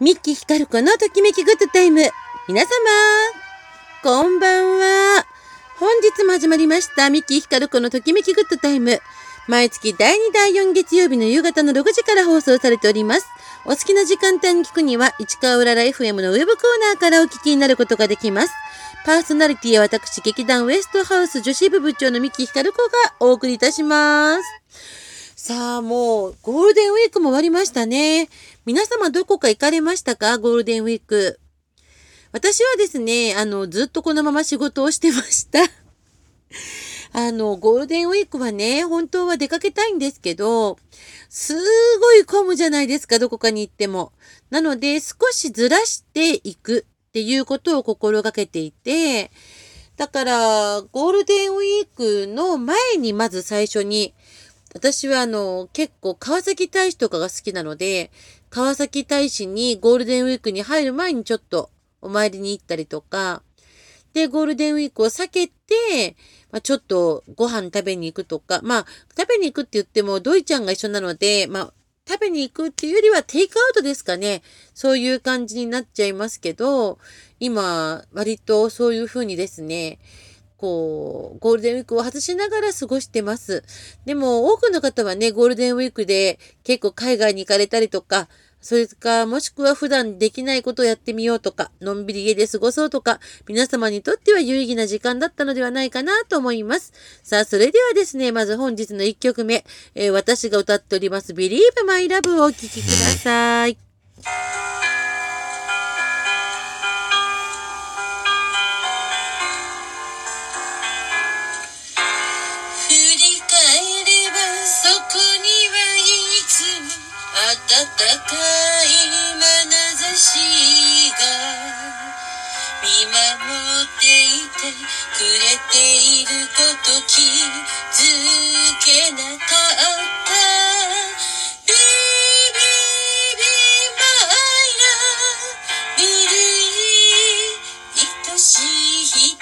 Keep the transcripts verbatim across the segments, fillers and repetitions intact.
ミッキーひかる子のときめきグッドタイム。皆様、こんばんは。本日も始まりましたミッキーひかる子のときめきグッドタイム。毎月だいにだいよん月曜日の夕方のろくじから放送されております。お好きな時間帯に聞くには、市川うらら エフエム のウェブコーナーからお聞きになることができます。パーソナリティは私、劇団ウエストハウス女子部部長のミッキーひかる子がお送りいたします。さあ、もうゴールデンウィークも終わりましたね。皆様どこか行かれましたか？ゴールデンウィーク。私はですね、あの、ずっとこのまま仕事をしてました。あの、ゴールデンウィークはね、本当は出かけたいんですけど、すごい混むじゃないですか、どこかに行っても。なので、少しずらしていくっていうことを心がけていて、だから、ゴールデンウィークの前にまず最初に、私はあの、結構川崎大師とかが好きなので、川崎大師にゴールデンウィークに入る前にちょっとお参りに行ったりとか、で、ゴールデンウィークを避けて、まあ、ちょっとご飯食べに行くとか、まあ、食べに行くって言っても、ドイちゃんが一緒なので、まあ、食べに行くっていうよりはテイクアウトですかね。そういう感じになっちゃいますけど、今、割とそういうふうにですね、こう、ゴールデンウィークを外しながら過ごしてます。でも、多くの方はね、ゴールデンウィークで結構海外に行かれたりとか、それか、もしくは普段できないことをやってみようとか、のんびり家で過ごそうとか、皆様にとっては有意義な時間だったのではないかなと思います。さあ、それではですね、まず本日のいっきょくめ、えー、私が歌っております Believe My Love をお聴きください。 暖かい眼差しが見守っていてくれていること気づけなかった Baby, my love 見る愛しい人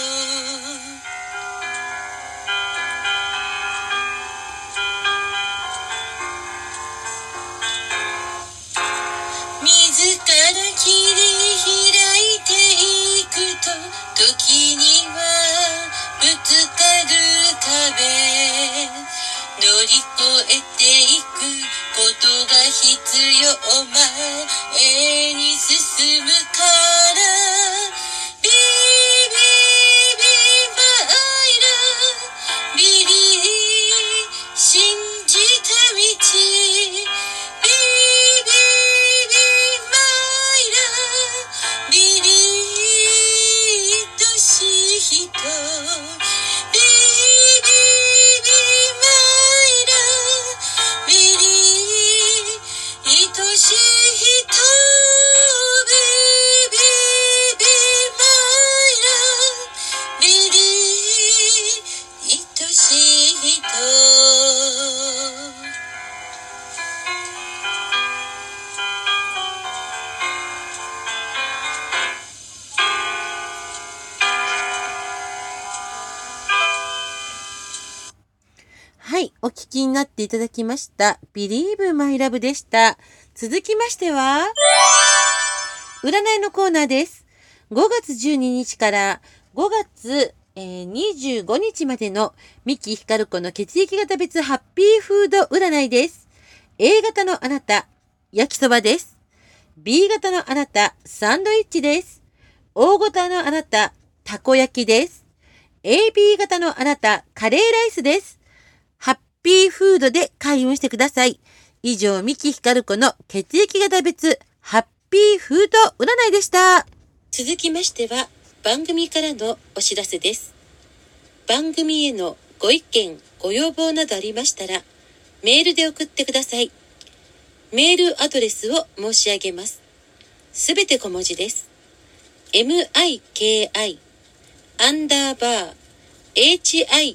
自ら切り開いていくと時にはぶつかる壁乗り越えていくことが必要前に進むからビビビマイラビリ信じた道はい、お聞きになっていただきました。Believe My Love でした。続きましては、占いのコーナーです。ごがつじゅうににちからごがつ、えー、にじゅうごにちまでのミッキーひかる子の血液型別ハッピーフード占いです。A 型のあなた、焼きそばです。B 型のあなた、サンドイッチです。O 型のあなた、たこ焼きです。エービー 型のあなた、カレーライスです。ハッピーフードで開運してください。以上、ミキヒカル子の血液型別ハッピーフード占いでした。 続きましては、番組からのお知らせです。番組へのご意見、ご要望などありましたら、メールで送ってください。メールアドレスを申し上げます。すべて小文字です。miki アンダーバー hi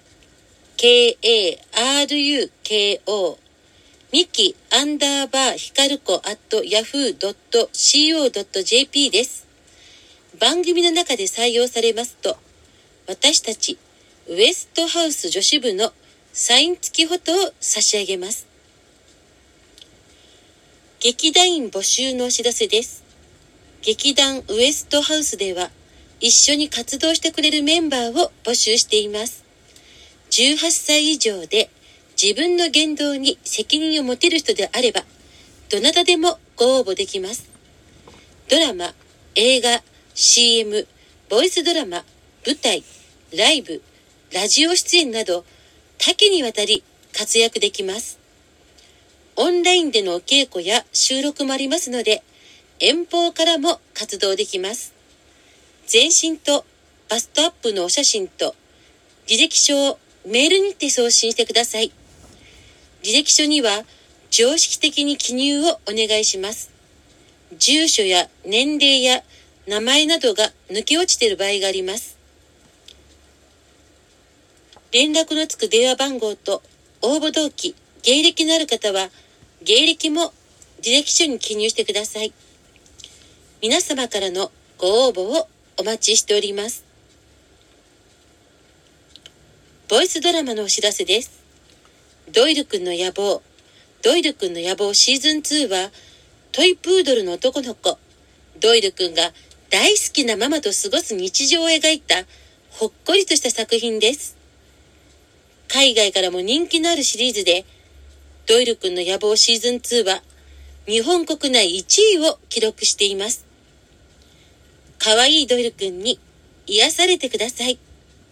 k-a-r-u-k-o ミキアンダーバーヒカルコ at ヤフー ドット シーオー ドット ジェーピー です。番組の中で採用されますと、私たちウエストハウス女子部のサイン付きフォトを差し上げます。 劇団員募集のお知らせです。劇団ウエストハウスでは一緒に活動してくれるメンバーを募集しています。じゅうはっさい以上で自分の言動に責任を持てる人であれば、どなたでもご応募できます。ドラマ、映画、シーエム、ボイスドラマ、舞台、ライブ、ラジオ出演など多岐にわたり活躍できます。オンラインでのお稽古や収録もありますので、遠方からも活動できます。全身とバストアップのお写真と履歴書をメールにて送信してください。履歴書には常識的に記入をお願いします。住所や年齢や名前などが抜け落ちている場合があります。連絡のつく電話番号と応募動機、芸歴のある方は芸歴も履歴書に記入してください。皆様からのご応募をお待ちしております。ボイスドラマのお知らせです。ドイルくんの野望、ドイルくんの野望シーズンツーは、トイプードルの男の子、ドイルくんが大好きなママと過ごす日常を描いたほっこりとした作品です。海外からも人気のあるシリーズで、ドイルくんの野望シーズンツーは、日本国内いちいを記録しています。かわいいドイルくんに癒されてください。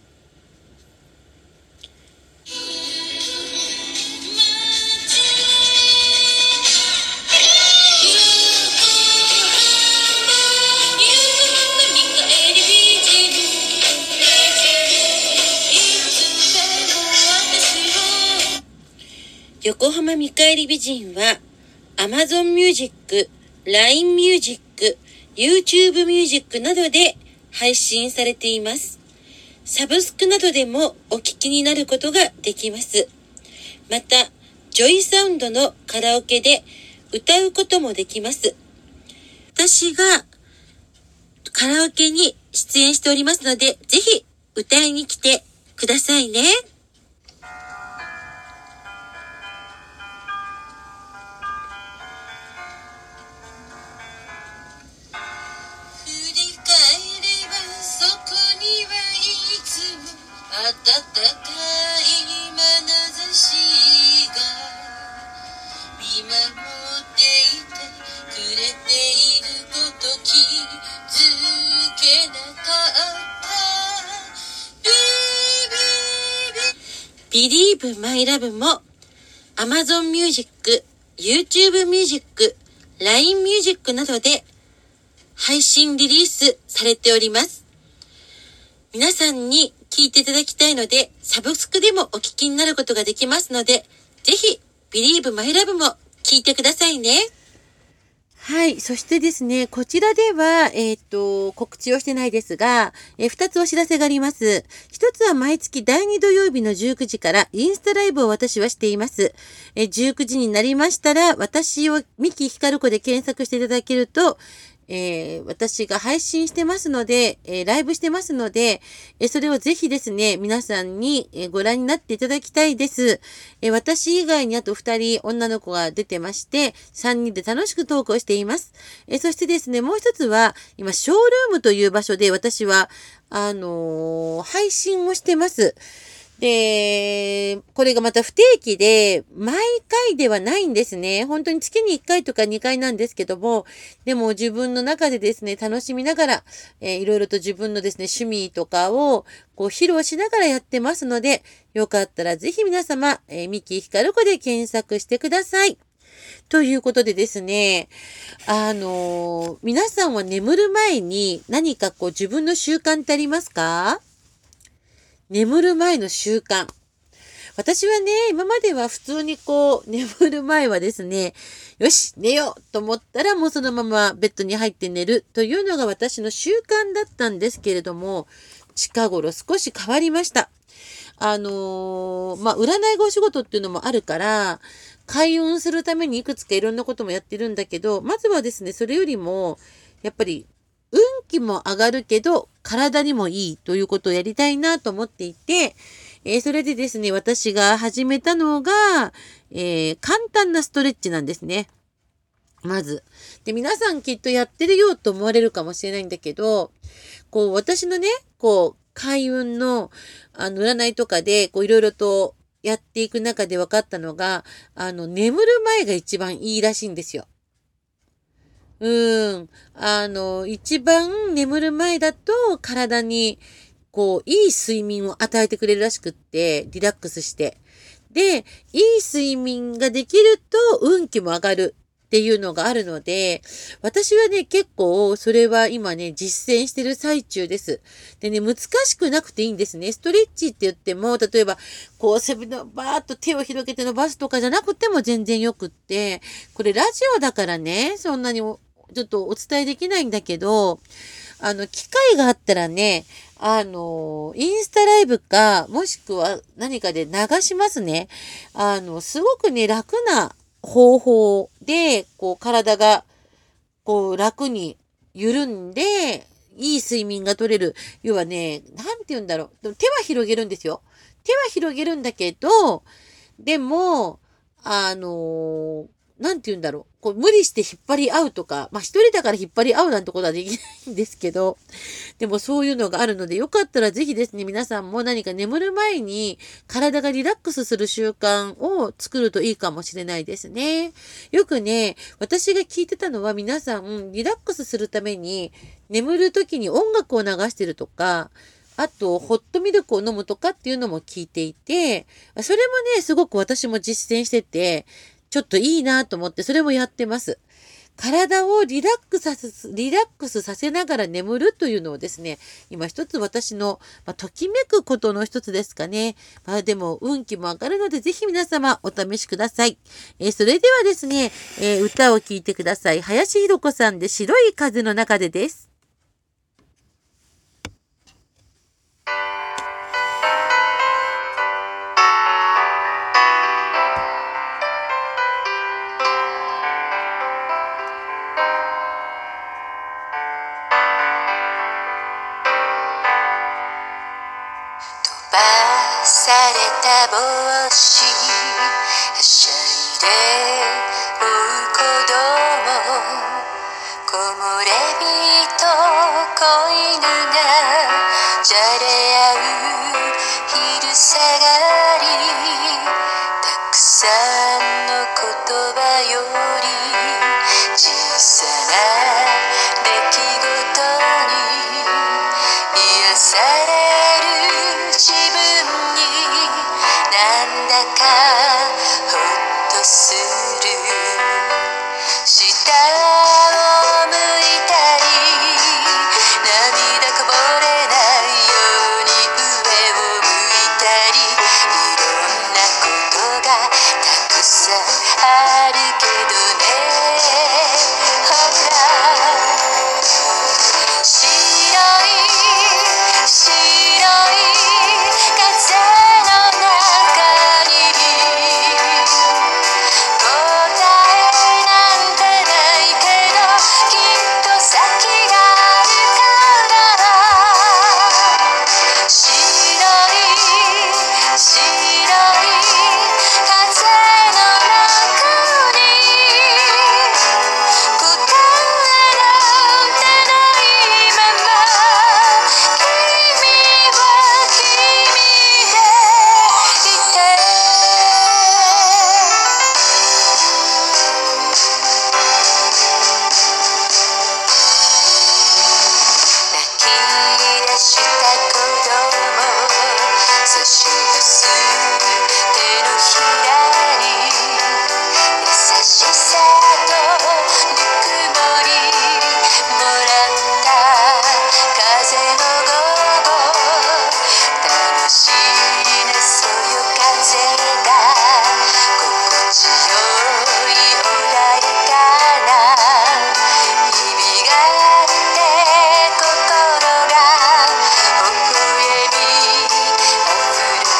横浜見返り美人は Amazon Music、ライン Music、YouTube Music などで配信されています。サブスクなどでもお聞きになることができます。また、ジョイサウンドのカラオケで歌うこともできます。私がカラオケに出演しておりますので、ぜひ歌いに来てくださいね。 暖かい眼差しが見守っていてくれていること気づけなかったビリーブマイラブも Amazon Music、YouTube Music、ライン Music などで配信リリースされております。皆さんに聞いていただきたいので、サブスクでもお聞きになることができますので、ぜひ、Believe My Love も聞いてくださいね。はい。そしてですね、こちらでは、えっと、告知をしてないですが、えー、二つお知らせがあります。一つは毎月だいに土曜日のじゅうくじからインスタライブを私はしています。えー、じゅうくじになりましたら、私を三木ひかる子で検索していただけると、えー、私が配信してますので、えー、ライブしてますので、えー、それをぜひですね、皆さんに、えー、ご覧になっていただきたいです。えー、私以外にあとふたり女の子が出てまして、さんにんで楽しくトークをしています。えー、そしてですね、もう一つは、今、ショールームという場所で私は、あのー、配信をしてます。で、これがまた不定期で、毎回ではないんですね。本当に月にいっかいとかにかいなんですけども、でも自分の中でですね、楽しみながら、えー、いろいろと自分のですね、趣味とかをこう披露しながらやってますので、よかったらぜひ皆様、えー、三木ひかる子で検索してください。ということでですね、あのー、皆さんは眠る前に何かこう自分の習慣ってありますか？眠る前の習慣。私はね、今までは普通にこう、眠る前はですね、よし、寝ようと思ったらもうそのままベッドに入って寝るというのが私の習慣だったんですけれども、近頃少し変わりました。あのー、まあ、占いがお仕事っていうのもあるから、開運するためにいくつかいろんなこともやってるんだけど、まずはですね、それよりも、やっぱり、運気も上がるけど、体にもいいということをやりたいなと思っていて、えー、それでですね、私が始めたのが、えー、簡単なストレッチなんですね。 まず。で、皆さんきっとやってるよと思われるかもしれないんだけど、こう、私のね、こう、開運の、あの、占いとかで、こう、いろいろとやっていく中で分かったのが、あの、眠る前が一番いいらしいんですよ。うーん。あの、一番眠る前だと体に、こう、いい睡眠を与えてくれるらしくって、リラックスして。で、いい睡眠ができると運気も上がるっていうのがあるので、私はね、結構それは今ね、実践してる最中です。でね、難しくなくていいんですね。ストレッチって言っても、例えば、こう、背のバーッと手を広げて伸ばすとかじゃなくても全然よくって、これラジオだからね、そんなにおちょっとお伝えできないんだけど、あの、機会があったらね、あの、インスタライブか、もしくは何かで流しますね。あの、すごくね、楽な方法で、こう、体が、こう、楽に緩んで、いい睡眠が取れる。要はね、なんて言うんだろう。手は広げるんですよ。手は広げるんだけど、でも、あのなんて言うんだろう。こう、無理して引っ張り合うとか、まあ、一人だから引っ張り合うなんてことはできないんですけど、でもそういうのがあるので、よかったらぜひですね、皆さんも何か眠る前に体がリラックスする習慣を作るといいかもしれないですね。よくね、私が聞いてたのは皆さん、リラックスするために眠る時に音楽を流してるとか、あと、ホットミルクを飲むとかっていうのも聞いていて、それもね、すごく私も実践してて、ちょっといいなと思って、それもやってます。体をリラックスさせ、リラックスさせながら眠るというのをですね、今一つ私の、まあ、ときめくことの一つですかね。まあでも運気も上がるので、ぜひ皆様お試しください。えー、それではですね、えー、歌を聴いてください。林ひろ子さんで白い風の中でです。 飛ばされた帽子はしゃいで追う子供木漏れ日と子犬がじゃれ合う昼下がりたくさんの言葉より小さな出来事に癒される自分になんだかほっとする下を向いたり涙こぼれないように上を向いたりいろんなことがたくさんあるけどねほら白い白い風の中に答えなんてないけどきっと先があるから白い白い風の中に答えなんてないまま君は君でいて泣き出した子供差し出す手のひらに優しさとぬくもりもらった風の午後楽しいねそよ風が心地よい穏やかな日々があって心が微笑みあふれ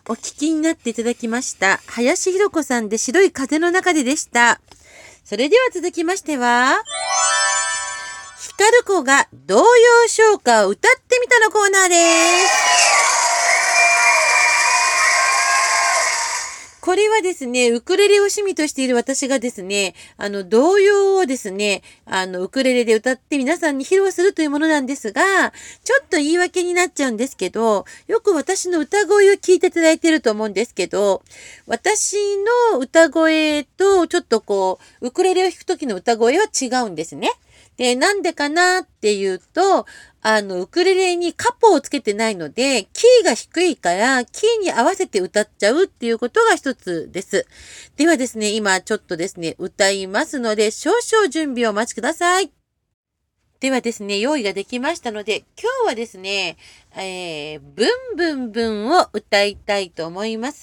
お聞きになっていただきました。林弘子さんで白い風の中ででした。それでは続きましては、光子が童謡唱歌を歌ってみたのコーナーです。これはですね、ウクレレを趣味としている私がですね、あの、童謡をですね、あの、ウクレレで歌って皆さんに披露するというものなんですが、ちょっと言い訳になっちゃうんですけど、よく私の歌声を聞いていただいていると思うんですけど、私の歌声とちょっとこう、ウクレレを弾く時の歌声は違うんですね。で、なんでかなっていうと、あの、ウクレレにカポをつけてないので、キーが低いから、キーに合わせて歌っちゃうっていうことが一つです。ではですね、今ちょっとですね、歌いますので、少々準備をお待ちください。ではですね、用意ができましたので、今日はですね、えー、ブンブンブンを歌いたいと思います。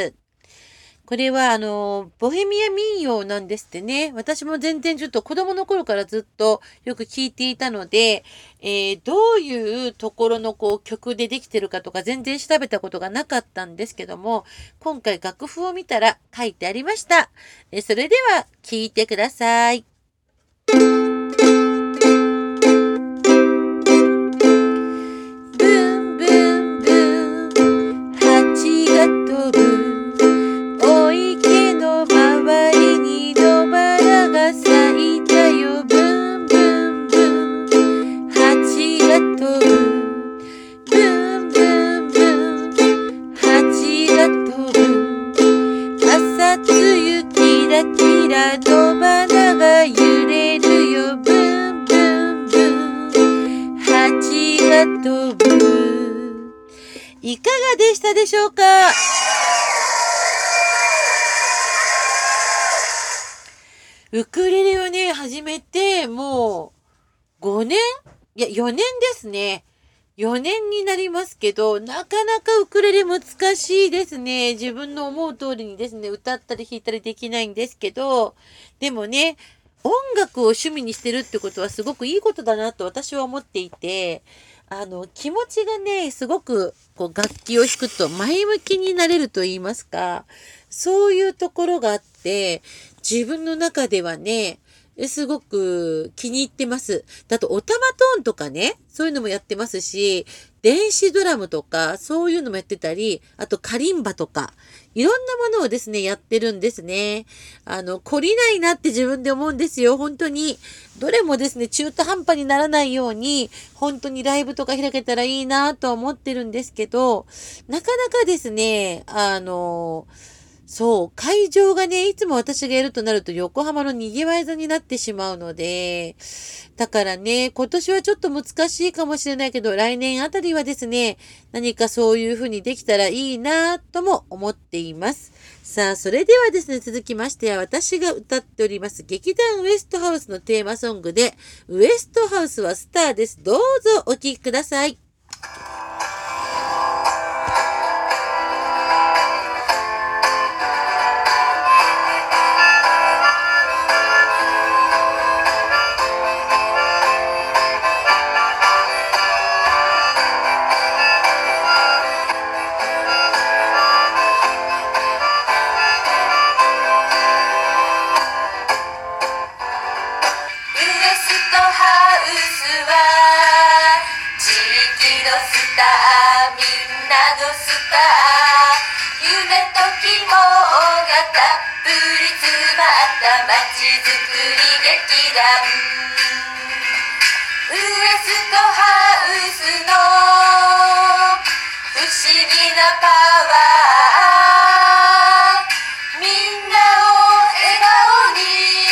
これはあの、ボヘミア民謡なんですってね。私も全然ちょっと子供の頃からずっとよく聞いていたので、えー、どういうところのこう曲でできてるかとか全然調べたことがなかったんですけども、今回楽譜を見たら書いてありました。えそれでは聞いてください。いかがでしたでしょうか？ウクレレをね、始めてもうごねん？いや、よねんですね。よねんになりますけど、なかなかウクレレ難しいですね。自分の思う通りにですね、歌ったり弾いたりできないんですけど、でもね、音楽を趣味にしてるってことはすごくいいことだなと私は思っていて、あの、気持ちがね、すごくこう楽器を弾くと前向きになれると言いますか、そういうところがあって、自分の中ではね、すごく気に入ってます。だと、オタマトーンとかね、そういうのもやってますし、電子ドラムとか、そういうのもやってたり、あとカリンバとか、いろんなものをですね、やってるんですね。あの、懲りないなって自分で思うんですよ、本当に。どれもですね、中途半端にならないように、本当にライブとか開けたらいいなと思ってるんですけど、なかなかですね、あの、そう、会場がね、いつも私がやるとなると横浜の賑わい座になってしまうので、だからね、今年はちょっと難しいかもしれないけど、来年あたりはですね、何かそういう風にできたらいいなとも思っています。さあ、それではですね、続きましては私が歌っております劇団ウエストハウスのテーマソングで、ウエストハウスはスターです。どうぞお聴きください。 みんなのスター、夢と希望がたっぷり詰まった街づくり劇団ウエストハウスの不思議なパワー、みんなを笑顔に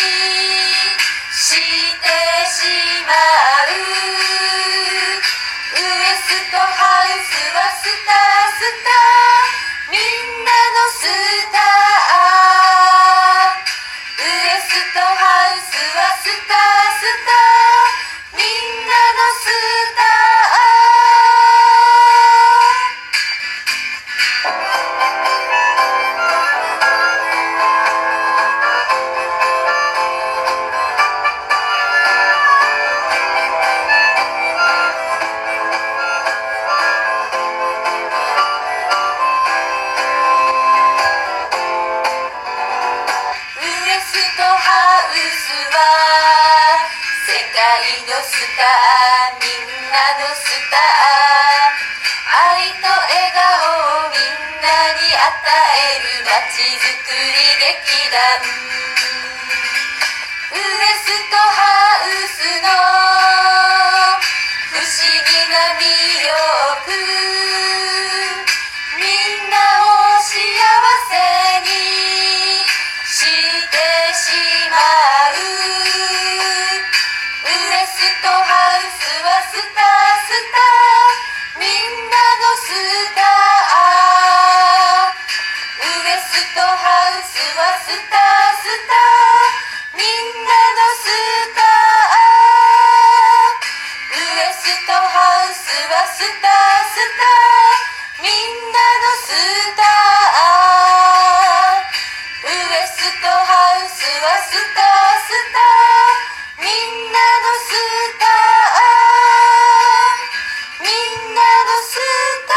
してしまう。ウエストハウスはスタースター、みんなのスター。ウエストハウスはスタースター、みんなのスター。 は世界のスター、みんなのスター、愛と笑顔をみんなに与えるまちづくり劇団、ウエストハウスの不思議な魅力、みんなを幸せにしてしまう。ウエストハウスはスタースター、みんなのスター。ウエストハウスはスタースター、みんなのスター。ウエストハウスはスタースター、みんなのスター。ウエストハウスはスタースター、みんなのスター、みんなのスタ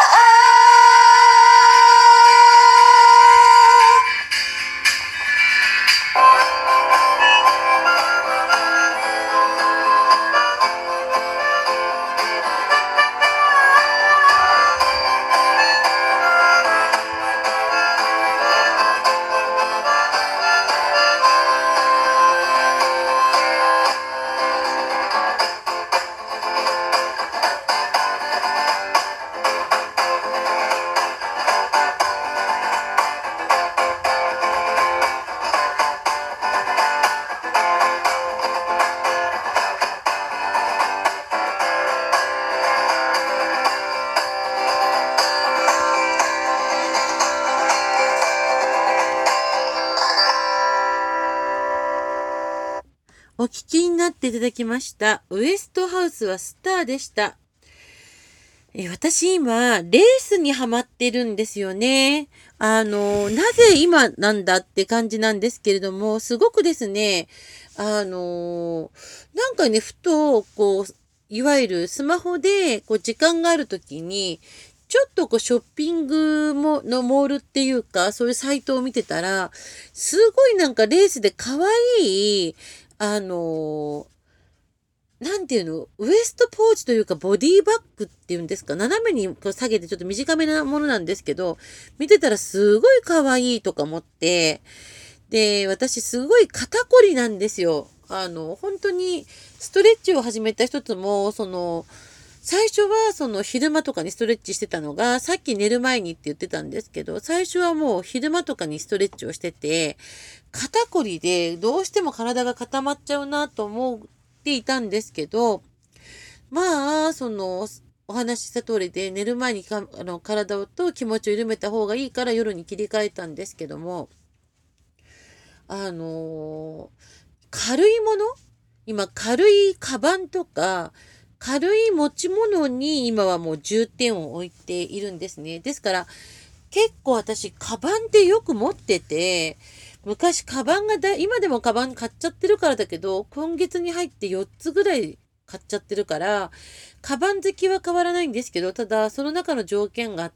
お聞きになっていただきました。ウエストハウスはスターでした。え私今、レースにハマってるんですよね。あの、なぜ今なんだって感じなんですけれども、すごくですね、あの、なんかね、ふと、こう、いわゆるスマホでこう時間があるときに、ちょっとこうショッピングものモールっていうか、そういうサイトを見てたら、すごいなんかレースで可愛い、あの、なんていうの、ウエストポーチというかボディバッグっていうんですか、斜めにこう下げてちょっと短めなものなんですけど、見てたらすごい可愛いとか思って、で、私すごい肩こりなんですよ。あの、本当にストレッチを始めた一つも、その、最初はその昼間とかにストレッチしてたのが、さっき寝る前にって言ってたんですけど、最初はもう昼間とかにストレッチをしてて、肩こりでどうしても体が固まっちゃうなと思っていたんですけど、まあ、その、お話しした通りで寝る前にかあの体と気持ちを緩めた方がいいから夜に切り替えたんですけども、あの軽いもの今軽いカバンとか、軽い持ち物に今はもう重点を置いているんですね。ですから、結構私、カバンってよく持ってて、昔カバンがだ、今でもカバン買っちゃってるからだけど、今月に入ってよっつぐらい買っちゃってるから、カバン好きは変わらないんですけど、ただその中の条件があって、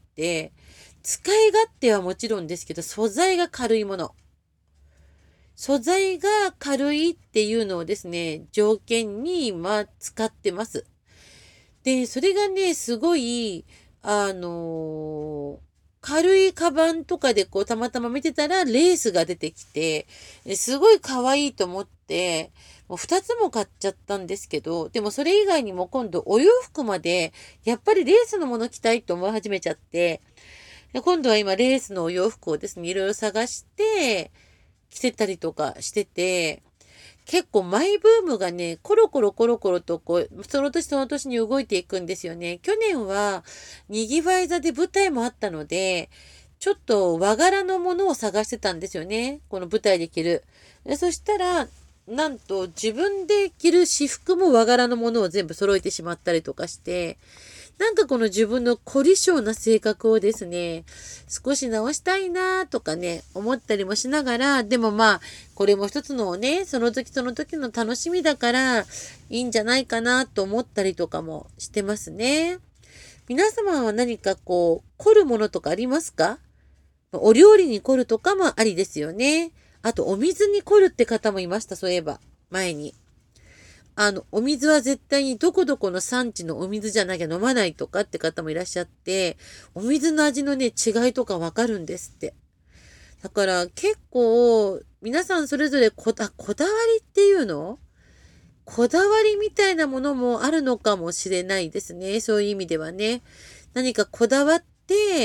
使い勝手はもちろんですけど、素材が軽いもの。素材が軽いっていうのをですね、条件に今使ってます。で、それがね、すごい、あのー軽いカバンとかでこうたまたま見てたらレースが出てきて、すごい可愛いと思って、もう二つも買っちゃったんですけど、でもそれ以外にも今度お洋服まで、やっぱりレースのもの着たいと思い始めちゃって、で今度は今レースのお洋服をですね、いろいろ探して、着てたりとかしてて、結構マイブームがね、コロコロコロコロとこう、その年その年に動いていくんですよね。去年は、にぎわい座で舞台もあったので、ちょっと和柄のものを探してたんですよね。この舞台で着る。でそしたら、なんと自分で着る私服も和柄のものを全部揃えてしまったりとかして、なんかこの自分の凝り性な性格をですね、少し直したいなとかね、思ったりもしながら、でもまあ、これも一つのね、その時その時の楽しみだから、いいんじゃないかなと思ったりとかもしてますね。皆様は何かこう、凝るものとかありますか？お料理に凝るとかもありですよね。 あと、お水に凝るって方もいました、そういえば。前に。あの、お水は絶対にどこどこの産地のお水じゃなきゃ飲まないとかって方もいらっしゃって、お水の味のね、違いとかわかるんですって。だから結構、皆さんそれぞれこだ、こだわりっていうのこだわりみたいなものもあるのかもしれないですね。そういう意味ではね。何かこだわって、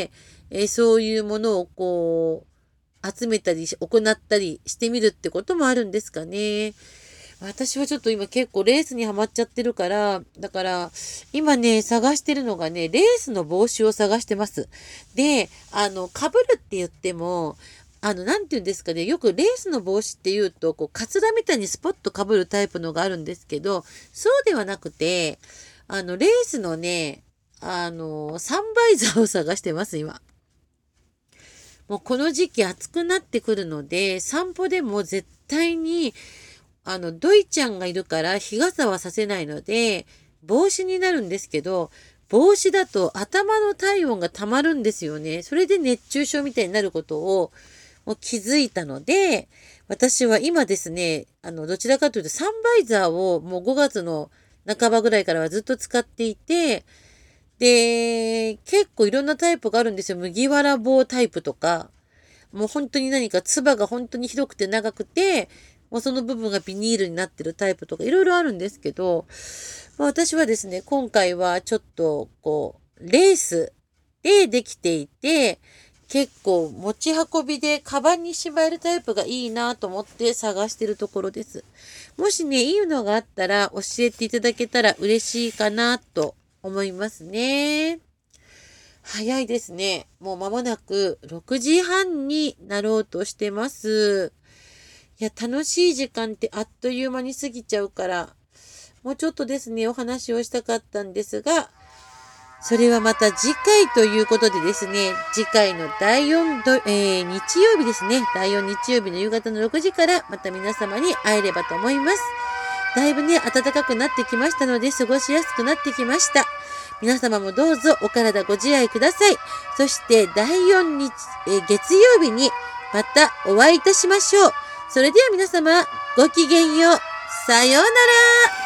えーそういうものをこう、集めたりし、行ったりしてみるってこともあるんですかね。私はちょっと今結構レースにハマっちゃってるから、だから今ね、探してるのがね、レースの帽子を探してます。で、あの、被るって言っても、あの、なんて言うんですかね、よくレースの帽子って言うと、こう、カツラみたいにスポッと被るタイプのがあるんですけど、そうではなくて、あの、レースのね、あの、サンバイザーを探してます、今。もうこの時期暑くなってくるので、散歩でも絶対に、あの、ドイちゃんがいるから日傘はさせないので、帽子になるんですけど、帽子だと頭の体温が溜まるんですよね。それで熱中症みたいになることをもう気づいたので、私は今ですね、あの、どちらかというとサンバイザーをもうごがつの半ばぐらいからはずっと使っていて、で、結構いろんなタイプがあるんですよ。麦わら帽タイプとか、もう本当に何かつばが本当に広くて長くて、もうその部分がビニールになってるタイプとかいろいろあるんですけど、まあ、私はですね、今回はちょっとこう、レースでできていて、結構持ち運びでカバンにしまえるタイプがいいなと思って探してるところです。もしね、いいのがあったら教えていただけたら嬉しいかなと思いますね。早いですね。もう間もなくろくじはんになろうとしてます。いや、楽しい時間ってあっという間に過ぎちゃうから、もうちょっとですね、お話をしたかったんですが、それはまた次回ということでですね、次回のだいよんど、えー、日曜日ですね、だいよん日曜日の夕方のろくじからまた皆様に会えればと思います。だいぶね、暖かくなってきましたので、過ごしやすくなってきました。皆様もどうぞお体ご自愛ください。そしてだいよん日、えー、月曜日にまたお会いいたしましょう。それでは皆様、ごきげんよう。さようなら。